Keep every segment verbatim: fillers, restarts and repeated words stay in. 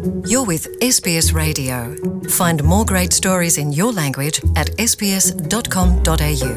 You're with S B S Radio. Find more great stories in your language at s b s dot com dot a u.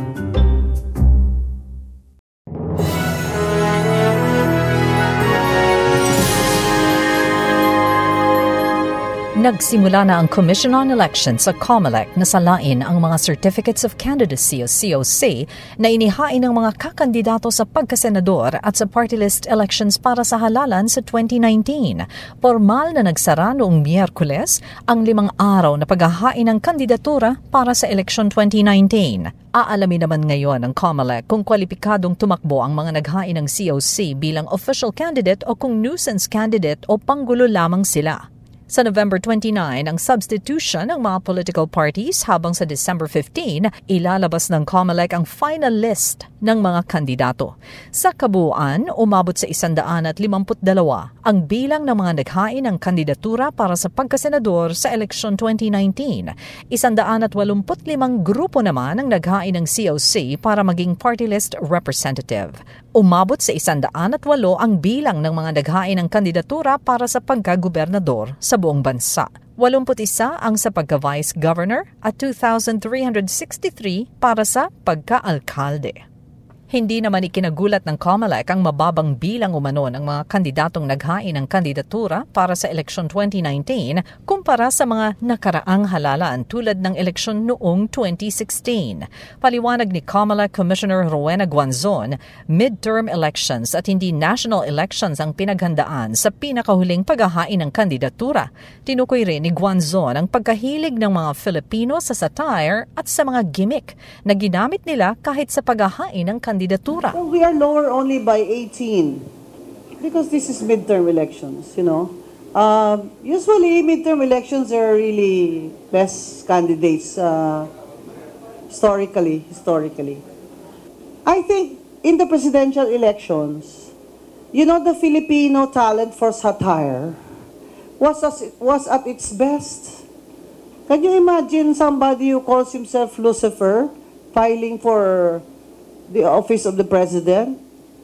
Nagsimula na ang Commission on Elections sa COMELEC na salain ang mga Certificates of Candidacy o C O C na inihain ng mga kakandidato sa pagkasenador at sa party list elections para sa halalan sa twenty nineteen. Formal na nagsara noong Miyerkules ang limang araw na paghahain ng kandidatura para sa election twenty nineteen. Aalamin naman ngayon ng COMELEC kung kwalipikadong tumakbo ang mga naghain ng C O C bilang official candidate o kung nuisance candidate o panggulo lamang sila. Sa November twenty-nine, ang substitution ng mga political parties habang sa December fifteen, ilalabas ng COMELEC ang final list ng mga kandidato. Sa kabuuan, umabot sa one hundred fifty-two ang bilang ng mga naghain ng kandidatura para sa pagkasenador sa election twenty nineteen. one hundred eighty-five grupo naman ang naghain ng C O C para maging party list representative. Umabot sa one hundred eight ang bilang ng mga naghain ng kandidatura para sa pagkagobernador sa buong bansa. eighty-one ang sa pagka-vice governor at two thousand three hundred sixty-three para sa pagka-alkalde. Hindi naman ikinagulat ng COMELEC ang mababang bilang umano ng mga kandidatong naghain ng kandidatura para sa election twenty nineteen kumpara sa mga nakaraang halalan tulad ng eleksyon noong twenty sixteen. Paliwanag ni COMELEC Commissioner Rowena Guanzon, midterm elections at hindi national elections ang pinaghandaan sa pinakahuling paghahain ng kandidatura. Tinukoy rin ni Guanzon ang pagkahilig ng mga Filipino sa satire at sa mga gimmick na ginamit nila kahit sa paghahain ng kandidatura. Well, we are lower only by eighteen because this is midterm elections, you know. Uh, usually, midterm elections are really best candidates uh, historically, historically. I think in the presidential elections, you know, the Filipino talent for satire was, as, was at its best. Can you imagine somebody who calls himself Lucifer filing for the office of the president,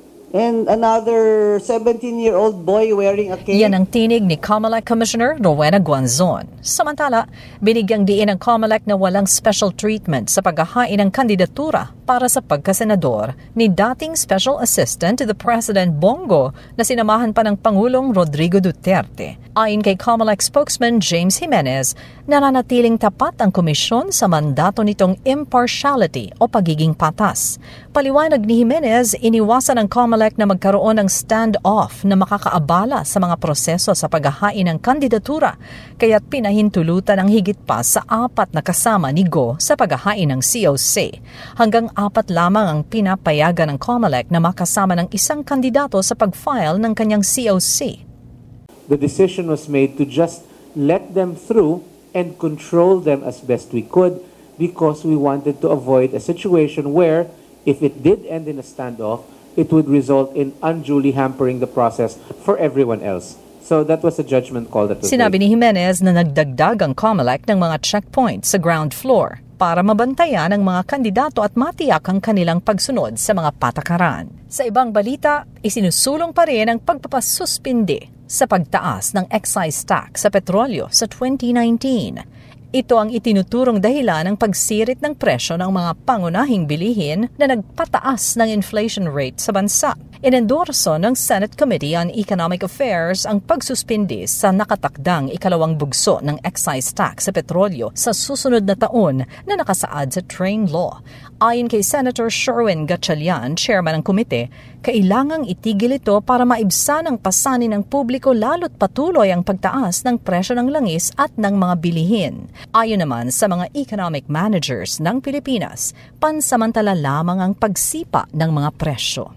and another seventeen-year-old boy wearing a cape? Yan ang tinig ni COMELEC Commissioner Rowena Guanzon. Samantala, binigyang diin ng COMELEC na walang special treatment sa paghahain ng kandidatura para sa pagkasenador ni dating Special Assistant to the President Bongo na sinamahan pa ng Pangulong Rodrigo Duterte. Ayon kay COMELEC spokesman James Jimenez, nananatiling tapat ang komisyon sa mandato nitong impartiality o pagiging patas. Paliwanag ni Jimenez, iniwasan ng COMELEC na magkaroon ng stand-off na makakaabala sa mga proseso sa paghahain ng kandidatura, kaya't pinahintulutan ang higit pa sa apat na kasama ni Go sa paghahain ng C O C. Hanggang apat lamang ang pinapayagan ng COMELEC na makasama ng isang kandidato sa pag-file ng kanyang C O C. The decision was made to just let them through and control them as best we could because we wanted to avoid a situation where, if it did end in a standoff, it would result in unduly hampering the process for everyone else. So that was a judgment call that was Sinabi made. ni Jimenez na nagdagdag ang COMELEC ng mga checkpoints sa ground floor para mabantayan ang mga kandidato at matiyak ang kanilang pagsunod sa mga patakaran. Sa ibang balita, isinusulong pa rin ang pagpapasuspindi sa pagtaas ng excise tax sa petrolyo sa twenty nineteen. Ito ang itinuturong dahilan ng pagsirit ng presyo ng mga pangunahing bilihin na nagpataas ng inflation rate sa bansa. Inendorso ng Senate Committee on Economic Affairs ang pagsuspindi sa nakatakdang ikalawang bugso ng excise tax sa petrolyo sa susunod na taon na nakasaad sa train law. Ayon kay Senator Sherwin Gatchalian, chairman ng komite, kailangang itigil ito para maibsan ang pasanin ng publiko lalo't patuloy ang pagtaas ng presyo ng langis at ng mga bilihin. Ayon naman sa mga economic managers ng Pilipinas, pansamantala lamang ang pagsipa ng mga presyo.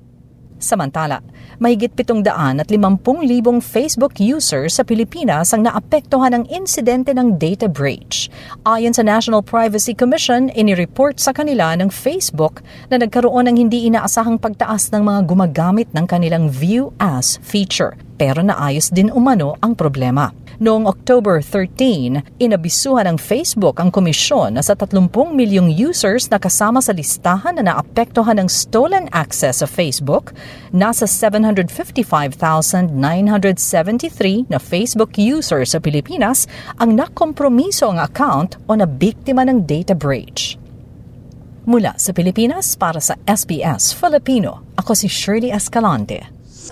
Samantala, mahigit pitong daan at limampung libong Facebook users sa Pilipinas ang naapektuhan ng insidente ng data breach. Ayon sa National Privacy Commission, inireport sa kanila ng Facebook na nagkaroon ng hindi inaasahang pagtaas ng mga gumagamit ng kanilang View As feature. Pero naayos din umano ang problema. Noong October thirteen, inabisuhan ng Facebook ang komisyon na sa thirty milyong users na kasama sa listahan na naapektuhan ng stolen access sa Facebook, nasa seven hundred fifty-five thousand nine hundred seventy-three na Facebook users sa Pilipinas ang nakompromiso ang account o nabiktima ng data breach. Mula sa Pilipinas para sa S B S Filipino, ako si Shirley Escalante.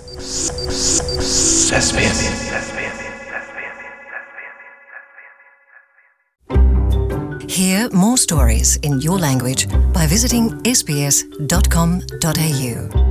S B S. Hear more stories in your language by visiting s b s dot com dot a u.